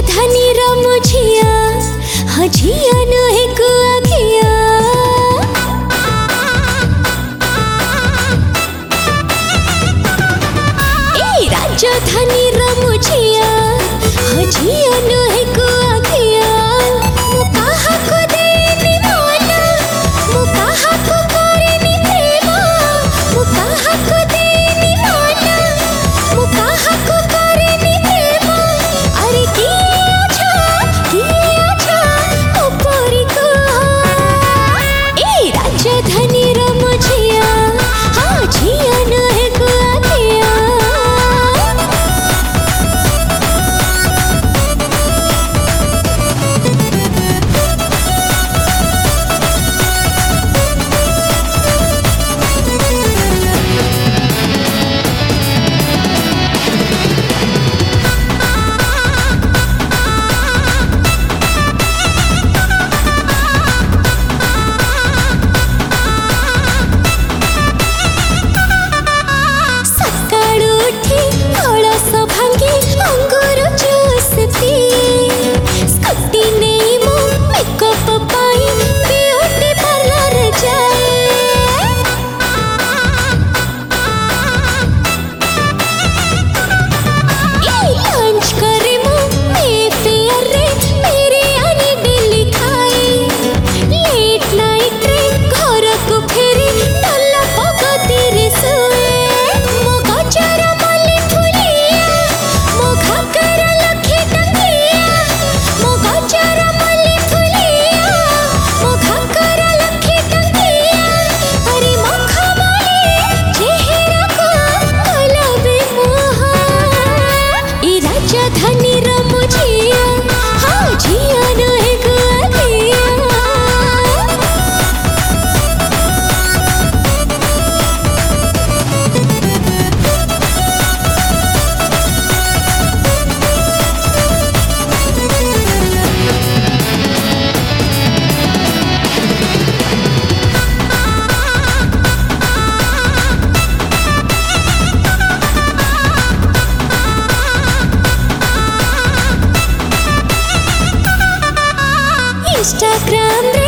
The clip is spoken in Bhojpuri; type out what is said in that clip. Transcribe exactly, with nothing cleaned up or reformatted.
राजधानी रमुझिया हजिया नहे कुआखिया ए राजधानी रमुझिया हजिया नहे कुआखिया मुकाहा को देनी माना मुकाहा को करेनी प्रेमा मुकाहा को देनी माना मुकाहा को करेनी प्रेमा अरे किया छा किया छा ऊपरी को ए राजधानी रमुझिया हजिया नहे कुआखिया Instagram